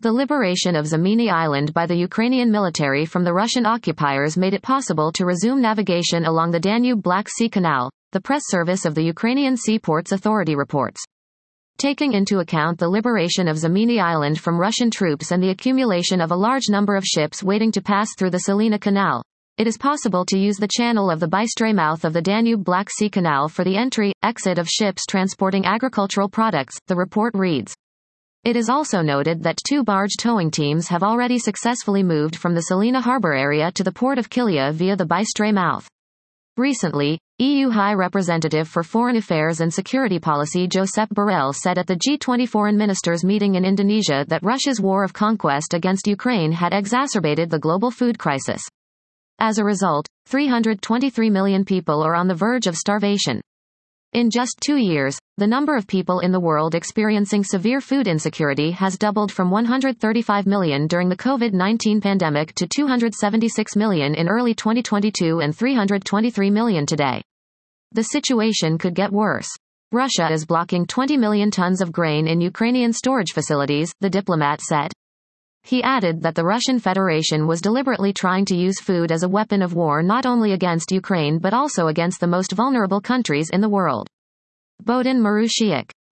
The liberation of Zamini Island by the Ukrainian military from the Russian occupiers made it possible to resume navigation along the Danube-Black Sea Canal, the press service of the Ukrainian Seaports Authority reports. Taking into account the liberation of Zamini Island from Russian troops and the accumulation of a large number of ships waiting to pass through the Salina Canal, it is possible to use the channel of the Bystray mouth of the Danube-Black Sea Canal for the entry, exit of ships transporting agricultural products, the report reads. It is also noted that 2 barge towing teams have already successfully moved from the Salina harbor area to the port of Kilia via the Bystray mouth. Recently, EU High Representative for Foreign Affairs and Security Policy Josep Borrell said at the G20 foreign ministers meeting in Indonesia that Russia's war of conquest against Ukraine had exacerbated the global food crisis. As a result, 323 million people are on the verge of starvation. In just 2 years, the number of people in the world experiencing severe food insecurity has doubled from 135 million during the COVID-19 pandemic to 276 million in early 2022 and 323 million today. The situation could get worse. Russia is blocking 20 million tons of grain in Ukrainian storage facilities, the diplomat said. He added that the Russian Federation was deliberately trying to use food as a weapon of war not only against Ukraine but also against the most vulnerable countries in the world. Bohdan Marushiuk,